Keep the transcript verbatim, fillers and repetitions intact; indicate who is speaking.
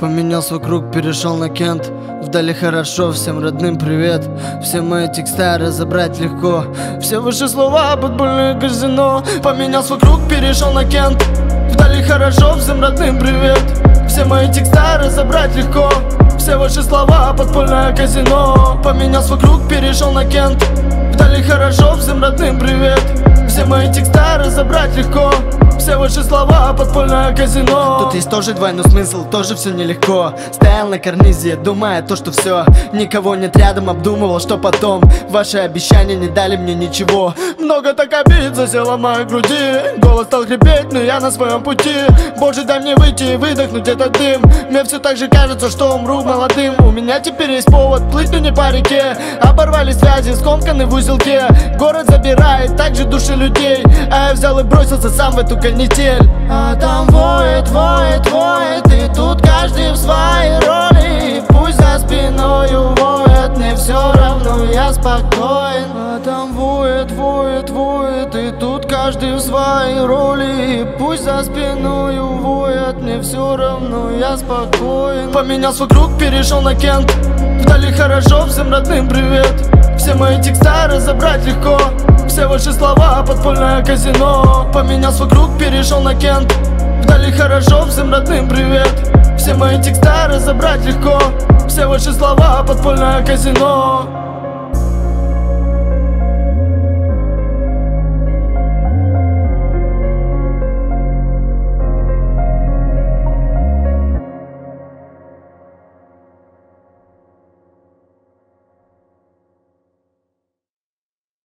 Speaker 1: Поменял свой круг, перешел на Кент. Вдали хорошо, всем родным привет. Все мои текста разобрать легко. Все ваши слова, подпольное казино. Поменял свой круг, перешел на Кент. Вдали хорошо, всем родным привет. Все мои текста разобрать легко. Все ваши слова, подпольное казино. Поменял свой круг, перешел на Кент. Вдали хорошо, всем родным привет. Все мои текста разобрать легко. Все ваши слова, подпольное казино. Тут есть тоже двойной смысл, тоже все нелегко. Стоял на карнизе, думая то, что все. Никого нет рядом, обдумывал, что потом. Ваши обещания не дали мне ничего. Много так обид засело в моей груди. Голос стал хрипеть, но я на своем пути. Боже, дай мне выйти и выдохнуть этот дым. Мне все так же кажется, что умру молодым. У меня теперь есть повод плыть, но не по реке. Оборвали связи, скомканы в узелке. Город забирает также души людей. А я взял и бросился сам в эту канитель. А там воет, воет, воет. И тут каждый в своей роли. И пусть за спиною воет, мне все равно, я спокоен. А там воет, воет, воет. И тут каждый в своей роли. И пусть за спиною воет, мне все равно, я спокоен. Поменял свой круг, перешел на Кент. Вдали хорошо, всем родным привет. Все мои текста разобрать легко. Все ваши слова, подпольное казино. Поменял свой круг, перешел на Кент. Вдали хорошо, всем родным привет. Все мои текста разобрать легко. Все ваши слова, подпольное казино.